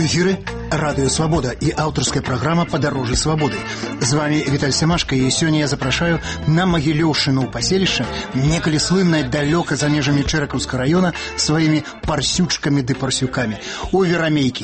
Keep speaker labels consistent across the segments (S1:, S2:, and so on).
S1: эфире Радио Свобода и авторская программа «Подорожье свободы». С вами Виталий Семашко, и сегодня я запрашаю на Могилевщину у паселища, некалі слынное далеко за межами Чэраковского района своими парсючками ды парсюками, у Верамейки.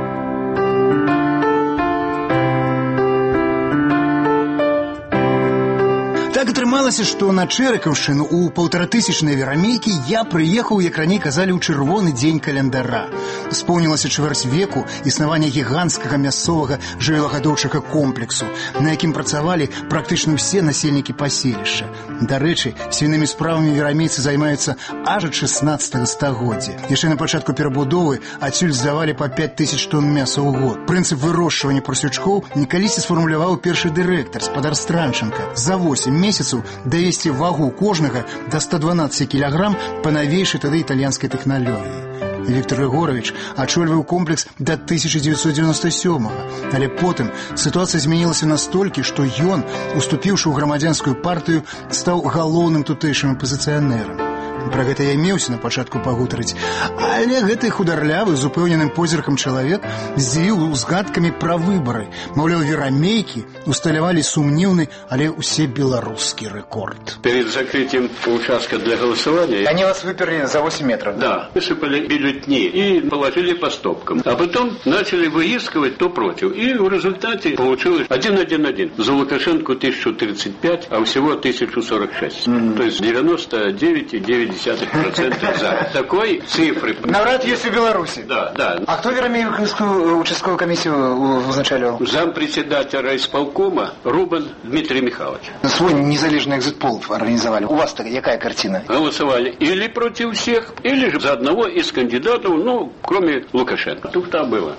S1: Так атрымалася, што на Чэракаўшчыну у 1500-й Верамейкі я прыехаў, як раней казалі, ў чырвоны дзень календара. Споўнілася чвэрць веку існавання гіганцкага мясцовага жывёлагадоўчага комплексу, на якім працавалі практычна ўсе насельнікі паселішча. Дарэчы, свінымі справамі верамейцы займаюцца аж ад 16 стагоддзя. Яшчэ на пачатку перабудовы адсюль здавалі па 5000 тонн мяса ў год. Прынцып вырошчвання парсючкоў некалісьці сфармуляваў першы дырэктар, спадар Странченко. За 8 месяцаў давесці вагу кожнага до 112 килограмм по новейшей тады итальянской технологии. Виктор Егорович ачольваў комплекс до 1997-го, але потым ситуация змянілася настолькі, што ён, уступіўшы ў грамадзянскую партыю, стаў галоўным тутэйшым апозіцыянерам. Пра гэта я меўся на пачатку пагутарыць, але гэты хударлявы з упэўненым позіркам чалавек здзівіў узгадкамі пра выбары. Маўляў, верамейкі усталявалі сумнівны, але ўсе беларускі рэкорд.
S2: Перед закрытием участка для голосования
S3: они вас выперли за 8 метров?
S2: Да, высыпали бюллетени и положили по стопкам. А потом начали выискивать, кто против. И в результате получилось 1-1-1. За Лукашенко 1035, а всего 1046. То есть 99,9% за. Такой цифры.
S3: Навряд есть в Беларуси.
S2: Да, да.
S3: А кто Верамейскую участковую комиссию узначаливал?
S2: Зампредседателя райисполкома Рубан Дмитрий Михайлович.
S3: Свой незалежный экзит-пол организовали. У вас-то какая картина?
S2: Голосовали или против всех, или же за одного из кандидатов, ну, кроме Лукашенко. Туфта было.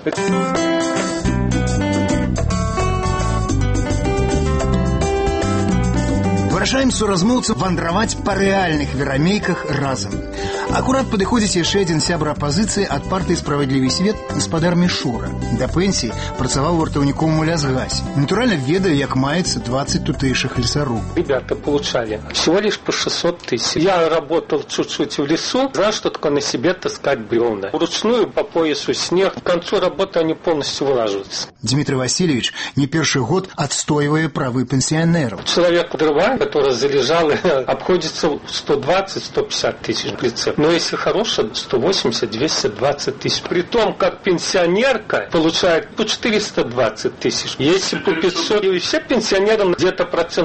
S1: Вырашаем суразмоўцаў вандраваць па рэальных верамейках разам. Акурат падыходзіць яшчэ адзін сябра апазіцыі ад партыі «Справядлівы свет» спадар Мішура. Да пенсии працаваў вартаўніком у лясгасе. Натурально ведаю, як маецца 20 тутэйшых лесоруб.
S4: Ребята получали всего лишь по 600 тысяч. Я работал чуть-чуть в лесу, знаю, что такое на себе таскать бревна. Вручную по поясу снег. К концу работы они полностью вылаживаются.
S1: Дмитрий Васильевич не первый год отстаивая правы пенсионеров.
S4: Человек подрывает, который залежал, обходится 120-150 тысяч прицеп. Но если хорошая, 180-220 тысяч. При том, как пенсионерка получает по 420 тысяч. Если по 500, и все пенсионерам где-то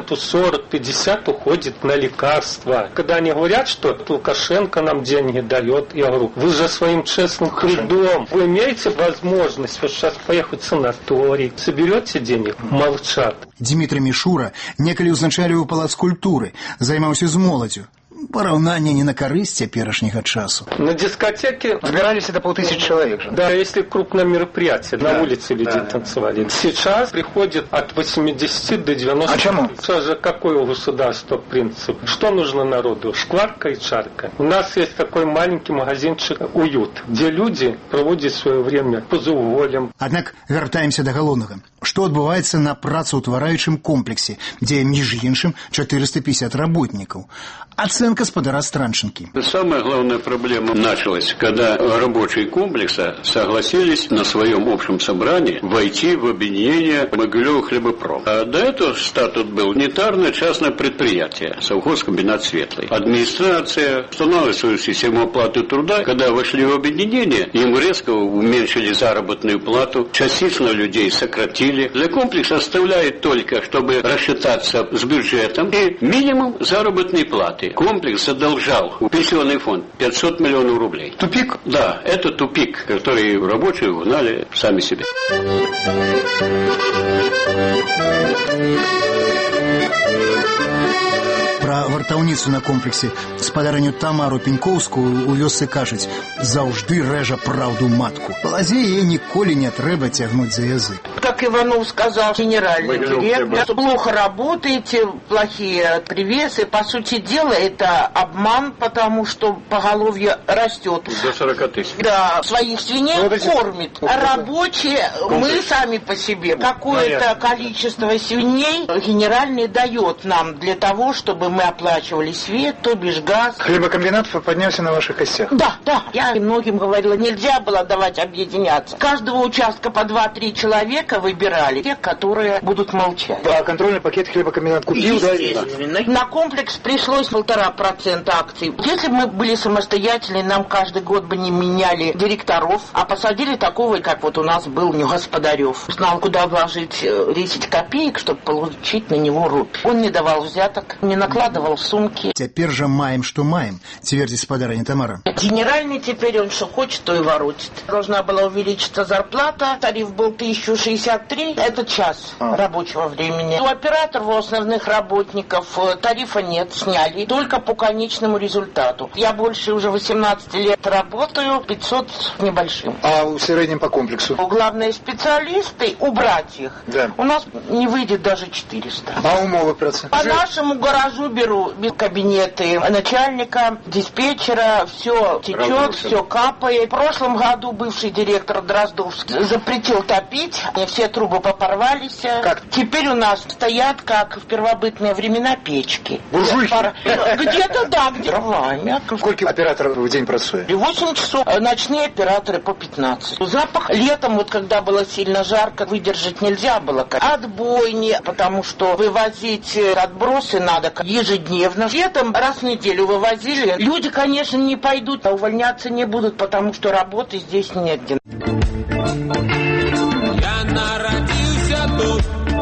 S4: 40-50% уходит на лекарства. Когда они говорят, что Лукашенко нам деньги дает, я говорю, вы же своим честным трудом, вы имеете возможность вот сейчас поехать в санаторий, соберете денег, молчат.
S1: Дмитрий Мішура некалі ўзначаліваў палац культуры, займаўся з моладзю. Параўнанне не на карысць цяперашняга часу.
S4: На дискотеке
S3: собирались это 5000 человек же.
S4: Да, если крупное мероприятие, на улице люди танцевали. Сейчас приходит от 80 до 90.
S3: А чему?
S4: Что же, какой у государства принцип? Что нужно народу? Шкварка и чарка. У нас есть такой маленький магазинчик «Уют», где люди проводят свое время позауволем.
S1: Аднак вяртаемся да галоўнага. Што адбываецца на працаўтвараючым комплексе, дзе, між іншым, 450 работников? Оценка спадара Странченки.
S2: Самая главная проблема началась, когда рабочие комплекса согласились на своем общем собрании войти в объединение Могилев хлебопром. А до этого статут был унитарное частное предприятие, совхозкомбинат «Светлый». Администрация установила свою систему оплаты труда. Когда вошли в объединение, им резко уменьшили заработную плату, частично людей сократили. Для комплекса оставляет только, чтобы рассчитаться с бюджетом и минимум заработной платы. Комплекс задолжал в пенсионный фонд 500 миллионов рублей.
S3: Тупик?
S2: Да, это тупик, который рабочие угнали сами себе.
S1: Пра вартаўніцу на комплексе спадарыню Тамару Пеньковскую у вёсцы кажуць, заўжды рэжа праўду матку. Балазе яе ніколі не трэба цягнуць за язык.
S5: как Иванов сказал, генеральный директор, плохо работаете, плохие привесы. По сути дела, это обман, потому что поголовье растет.
S2: До 40 тысяч.
S5: Да, своих свиней кормит. Рабочие, мы сами по себе. Какое-то количество свиней генеральный дает нам для того, чтобы мы оплачивали свет, то бишь газ.
S3: Хлебокомбинат поднялся на ваших костях?
S5: Да. Я многим говорила, нельзя было давать объединяться. С каждого участка по 2-3 человека выбирали тех, которые будут молчать.
S3: А контрольный пакет хлебокомбинат купил, да?
S5: Естественно. На комплекс пришлось 1,5% акций. Если бы мы были самостоятельны, нам каждый год бы не меняли директоров, а посадили такого, как вот у нас был Господарев. Знал, куда вложить 10 копеек, чтобы получить на него рубль. Он не давал взяток, не накладывал сумки.
S1: Теперь же маем, что маем, твердит спадарыня Тамара.
S5: Генеральный теперь он что хочет, то и воротит. Должна была увеличиться зарплата, тариф был 1063, это час рабочего времени. У операторов, у основных работников тарифа нет, сняли, только по конечному результату. Я больше уже 18 лет работаю, 500 с небольшим.
S3: А в среднем по комплексу?
S5: Главные специалисты, убрать их,
S3: да.
S5: У нас не выйдет даже 400.
S3: А умовы процент?
S5: По нашему гаражу беру без кабинеты начальника, диспетчера, все течет, все капает. В прошлом году бывший директор Дроздовский запретил топить, все трубы попорвались.
S3: Как?
S5: Теперь у нас стоят, как в первобытные времена, печки.
S3: Буржуйки?
S5: Где-то да, где дровами.
S3: Сколько операторов в день працует?
S5: 8 часов, ночные операторы по 15. Запах летом, вот когда было сильно жарко, выдержать нельзя было. Отбойни, потому что вывозить отбросы надо ежедневно. Летом раз в неделю вывозили. Люди, конечно, не пойдут, а увольняться не будут, потому что работы здесь негде.
S6: Я народился тут.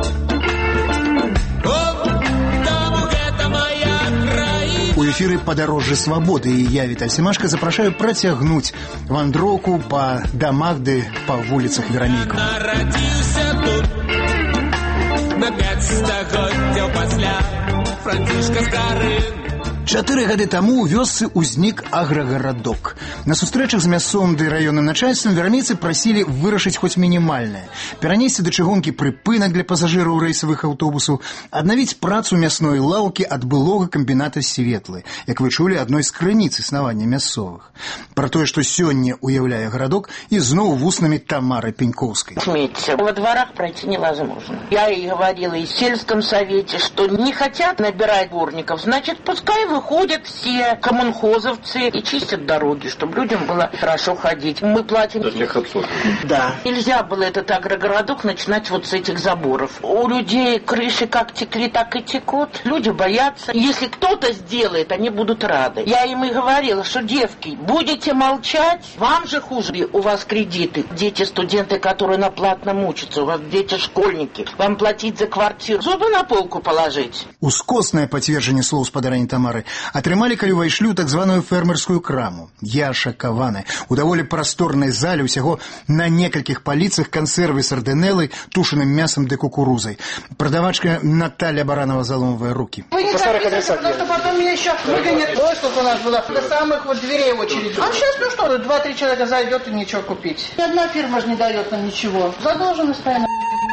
S1: У эфіры «Падарожжа свабоды» і я, Віталь Семашка, запрашаю працягнуць вандроўку па дамах ды па вуліцах верамейкаў.
S6: Народился тут на 5 стагоддзяў пасля Францішка Стары.
S1: 4 гады таму ў вёсцы ўзнік аграгарадок. На сустрэчах з мясцовым ды раённым начальствам верамейцы прасілі вырашыць хоць мінімальнае. Перанесці да чыгункі прыпынак для пасажыраў рэйсавых аўтобусаў, аднавіць працу мясной лаўкі ад былога камбіната Светлы, як вы чулі, адной з крыніц існавання мясцовых. Пра тое, што сёння уяўляе гарадок, і зноў вуснамі Тамары Пенькоўскай.
S5: Смеется. Во дворах пройти невозможно. Я и говорила и в сельском совете, что не хотят набирать дворников, значит, пускай выходят все коммунхозовцы и чистят дороги, чтобы людям было хорошо ходить. Мы платим... Да. Нельзя было этот агрогородок начинать вот с этих заборов. У людей крыши как текли, так и текут. Люди боятся. Если кто-то сделает, они будут рады. Я им и говорила, что, девки, будете молчать, вам же хуже. У вас кредиты. Дети, студенты, которые на платном учатся, у вас дети школьники. Вам платить за квартиру. Зубы на полку положить.
S1: Ускоснае пацверджанне слоў спадарыні Тамары атрымалі, калі ўвайшлі ў так званую фермерскую краму. Я шакаваны. У даволі прасторнай зале ўсяго на некалькіх паліцах кансервы сардынелы, тушаным мясом ды кукурузай. Продавачка Наталья Баранова заламывая руки.
S7: Вы не записывайте, потому что потом меня еще выгонят. Ой, сколько у нас было до самых вот дверей очередь. А сейчас, ну что, 2-3 человека зайдет и ничего купить. Ни одна фирма же не дает нам ничего. Задолженность постоянно.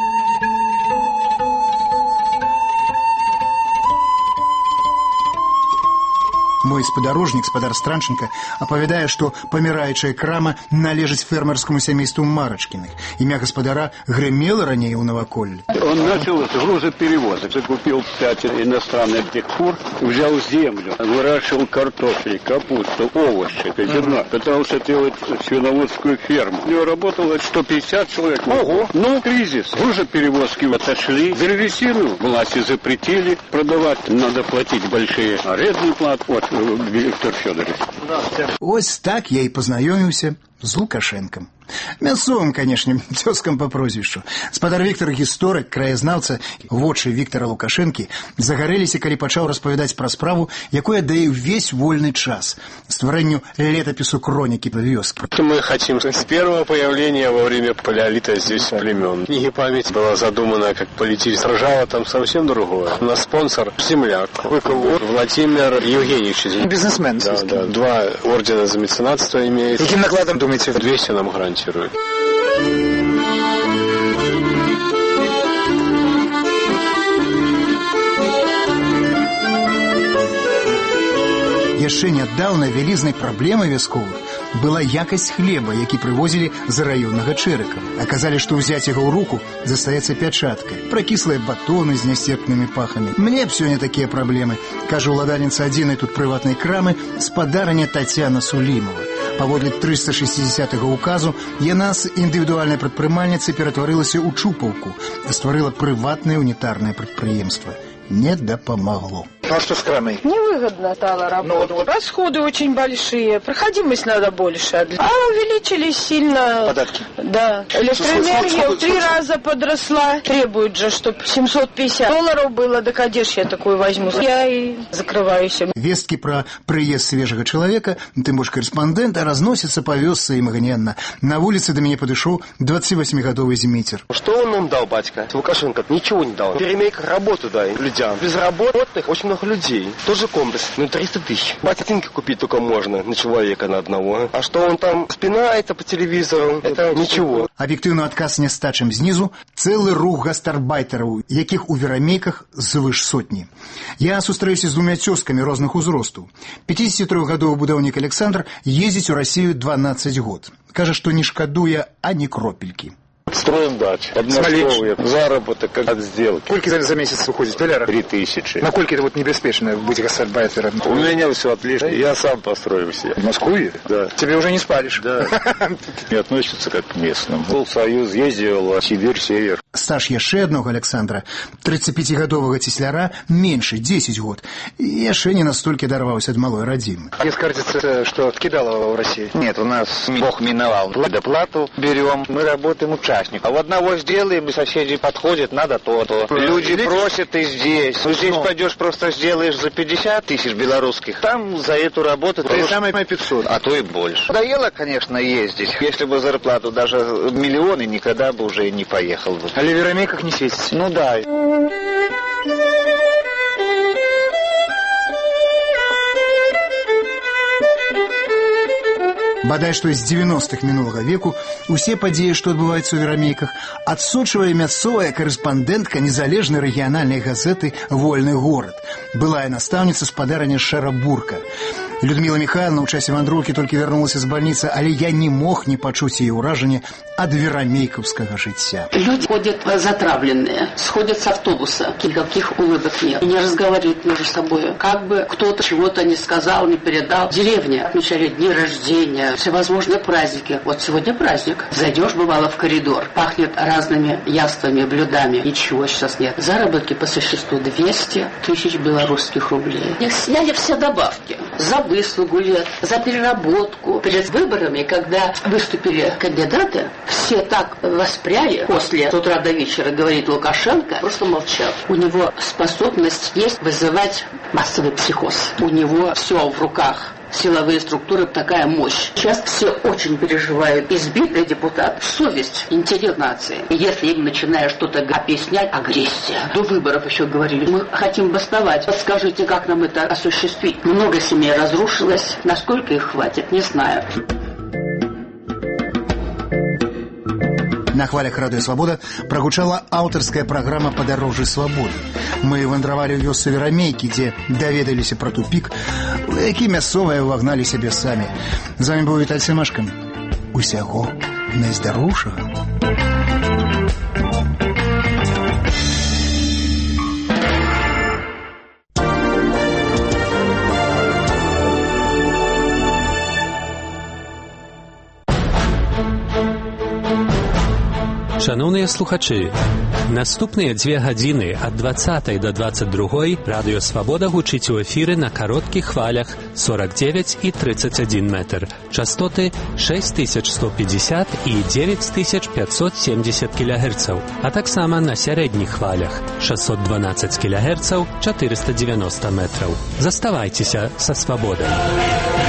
S1: Мой спадарожнік, спадар Странченко, апавядае, што паміраючая крама належыць фермерскому сямейству Марачкиных. Імя гаспадара грымела раней у наваколлі.
S2: Он начал с грузоперевозок. Закупил 5 иностранных фур, взял землю, выращивал картофель, капусту, овощи, зерно. Пытался делать свиноводскую ферму. У него работало 150 человек. Ого! Но кризис. Грузоперевозки отошли. Древесину власти запретили продавать. Надо платить большие арендные платы. Вот, Виктор Федорович.
S1: Ось так я і пазнаёміўся з Лукашенком. Мясцовым, канешне, цёзкам па прозвішчу. Спадар Віктор гісторык, краязнаўца, вочы Віктора Лукашэнкі загарэліся, калі пачаў распавядаць пра справу, якой аддае ўвесь вольны час стварэнню летапісу хронікі вёскі.
S8: Мы хотим с первого появления во время палеолита здесь племен. Книга памяти была задумана как политически. Сражала там совсем другое. У нас спонсор земляк Владимир Евгеньевич.
S3: Бизнесмен.
S8: Да, да. 2 ордена за меценатство имеет.
S3: Каким накладом, думаете?
S8: 200 нам гарантирует.
S1: Яшчэ нядаўна вялізнай праблемай вясковых была якасць хлеба, які прывозілі з раённага Чэрыкава. А казалі, што ўзяць яго ў руку застаецца пячаткай. Пракіслыя батоны з нястерпнымі пахамі. Мне б сёння такія праблемы, кажа ўладальніца адзінай тут прыватнай крамы спадарыня Тацяна Сулімова. Паводле 360-го указу яна з індывідуальнай прадпрымальніцы ператварылася ў чупаўку, стварыла прыватнае унітарнае прадпрыемства. Не дапамагло.
S3: Ну а что с крамой?
S9: Невыгодно стало работать. Расходы очень большие, проходимость надо больше. А увеличились сильно...
S3: Податки?
S9: Да. Электроэнергия в 3 раза подросла. Требует же, чтобы $750 было. Да, конечно, я такую возьму. Я и закрываюсь.
S1: Вестки про приезд свежего человека, тем больше корреспондента, разносятся по вёсцы імгненна. На улице до меня подошел 28-годовый Змитер.
S10: Что он нам дал, батька? Лукашенко ничего не дал. Перемейка работу дай людям. Безработных очень много людей. Тоже комплекс. 300 тысяч. Ботинки купить только можно на человека, на одного. А что он там спинает по телевизору, это ничего.
S1: Объективно отказ не стачым знизу, целый рух гастарбайтеров, яких у верамейках звыш сотни. Я сустрэюся з двумя цёзкамі розных узростаў. 53-гадовы будаўнік Александр ездзіць у Россию 12 год. Кажа, што не шкадуе ані кропелькі.
S11: Строим дачу. Подмосковье. Заработок как от сделки.
S3: Сколько за месяц выходит в долларах?
S11: 3000.
S3: Насколько это вот небеспечно быть гастарбайтером?
S11: У меня все отлично. Я сам построил все.
S3: В Москве?
S11: Да.
S3: Тебе уже не спалишь?
S11: Да. И относятся как к местным. Был союз, ездил Сибирь, север.
S1: Стаж яшчэ аднога Александра, 35-гадовага цесляра, меньше, 10 год. И яшчэ не настолько дорвался от малой родимы.
S3: Есть кажется, что Кидалова в России?
S12: Нет, у нас Бог миновал. Предоплату берем, мы работаем участником. А вот одного сделаем, и соседи подходят, надо то-то. Люди просят и здесь. Ну, здесь пойдешь, просто сделаешь за 50 тысяч белорусских. Там за эту работу...
S3: То есть самое 500.
S12: А то и больше. Надоело, конечно, ездить. Если бы зарплату даже миллионы, никогда бы уже не поехал бы.
S3: А Ливеромей как не светится?
S12: Ну да.
S1: Бадай што з 90-х мінулага веку усе падзеі, што адбываюцца ў верамейках, адсочвае мясцовая карэспандэнтка незалежнай рэгіянальнай газеты «Вольны горад». Былая настаўніца спадарыня Шэра Бурка. Людмила Михайловна ў часе вандроўкі толькі вярнулася з бальніцы, але я не мог не пачуць яе ўражанне ад верамейкаўскага жыцця.
S13: Люди ходят затравленные, сходят с автобуса, никаких улыбок нет, и не разговаривают между собой. Как бы кто-то чего-то не сказал, не передал. В деревне отмечали дни рождения, всевозможные праздники. Вот сегодня праздник. Зайдешь, бывало, в коридор, пахнет разными яствами, блюдами. Ничего сейчас нет. Заработки по существу 200 тысяч белорусских рублей. Их сняли все добавки. За выслугу лет, за переработку. Перед выборами, когда выступили кандидаты, все так воспряли. После с утра до вечера, говорит Лукашенко, просто молчал. У него способность есть вызывать массовый психоз. У него все в руках. Силовые структуры, такая мощь. Сейчас все очень переживают. Избитый депутат, совесть, интерес нации. Если им начинаешь что-то объяснять, агрессия. До выборов еще говорили, мы хотим бастовать. Подскажите, как нам это осуществить? Много семей разрушилось. Насколько их хватит, не знаю.
S1: На хвалях Радио Свобода прогучала аўтарская праграма «Падарожжы свабоды». Мы вандравалі ў вёсцы Верамейкі, дзе даведаліся пра тупік, у які мясцовыя ўвагналі сябе самі. З вами быў Віталь Семашка. Усяго найздароўшага.
S14: Шановныя слухачы, наступныя 2 гадзіны ад 20 до 22 Радыё Свабода гучыць у эфіры на кароткіх хвалях 49 і 31 метр, частоты 6150 і 9570 кГц, а таксама на сярэдніх хвалях 612 кГц, 490 метраў. Заставайцеся са Свабодай.